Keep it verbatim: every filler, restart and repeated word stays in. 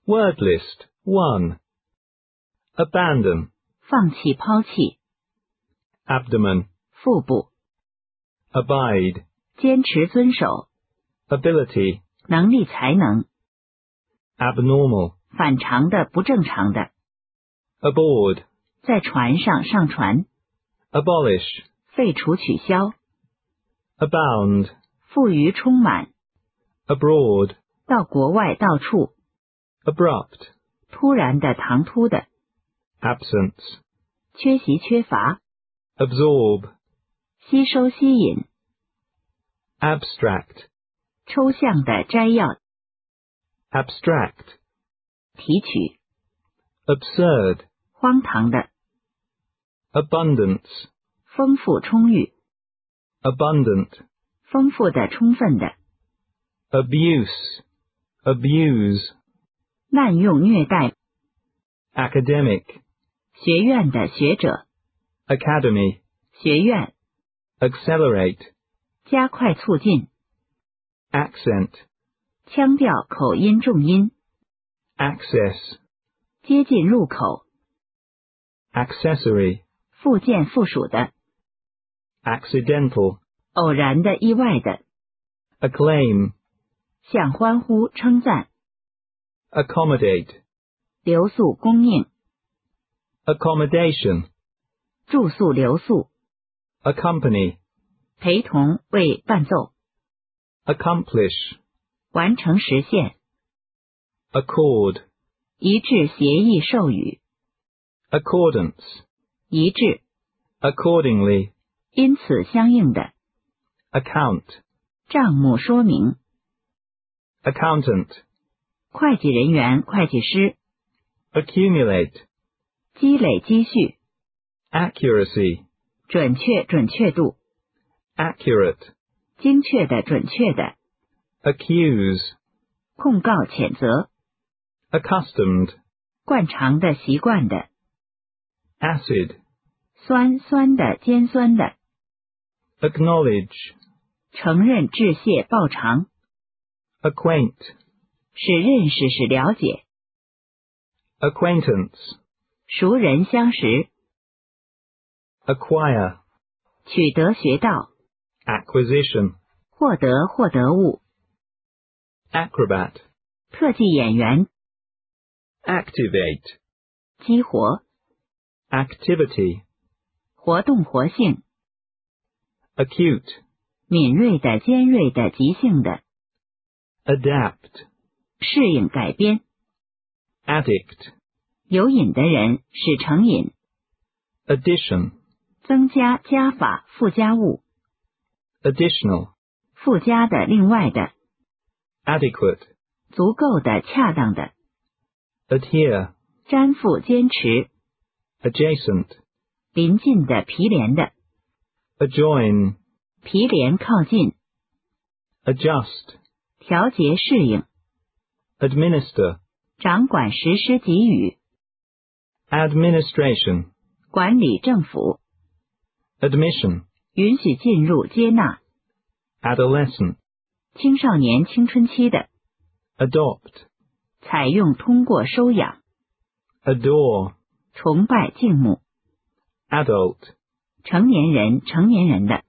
Word list one. Abandon. 放弃抛弃。 Abdomen. 腹部。 Abide. 坚持遵守。 Ability. 能力才能。 Abnormal. 反常的不正常的。 Aboard. 在船上上船。 Abolish. 废除取消。 Abound. 富余充满。 Abroad. 到国外到处。 Abrupt. 突然的唐突的。 Absence. 缺席缺乏。 Absorb. 吸收吸引。 Abstract. 抽象的摘要。 Abstract. 提取。 Absurd. 荒唐的。 Abundance. 丰富充裕。 Abundant. 丰富的充分的。 Abuse. Abuse. 滥用虐待。 Academic. 学院的学者。 Academy. 学院。 Accelerate. 加快促进。 Accent. 腔调口音重音。 Access. 接近入口。 Accessory. 附件附属的。 Accidental. 偶然的意外的。 Acclaim. 向欢呼称赞。 Accommodate. 留宿供应。 Accommodation. 住宿留宿。 Accompany. 陪同为伴奏。 Accomplish. 完成实现。 Accord. 一致协议授予。 Accordance. 一致。 Accordingly. 因此相应的。 Account. 账目说明。 Accountant. 会计人员会计师。 Accumulate. 积累积蓄。 Accuracy. 准确准确度。 Accurate. 精确的准确的。 Accuse. 控告谴责。 Accustomed. 惯常的习惯的。 Acid. 酸酸的尖酸的。 Acknowledge. 承认致谢报偿。 Acquaint. 使认识使了解。 Acquaintance. 熟人相识。 Acquire. 取得学到。 Acquisition. 获得获得物。 Acrobat. 特技演员。 Activate. 激活。 Activity. 活动活性。 Acute. 敏锐的尖锐的急性的。 Adapt. 适应改编。 Addict. 有瘾的人使成瘾。 Addition. 增加加法附加物。 Additional. 附加的另外的。 Adequate. 足够的恰当的。 Adhere. 粘附坚持。 Adjacent. 临近的毗连的。 Adjoin. 毗连靠近。 Adjust. 调节适应。 Administer. 掌管实施给予。 Administration. 管理政府。 Admission. 允许进入接纳。 Adolescent. 青少年青春期的。 Adopt. 采用通过收养。 Adore. 崇拜敬慕。 Adult. 成年人成年人的。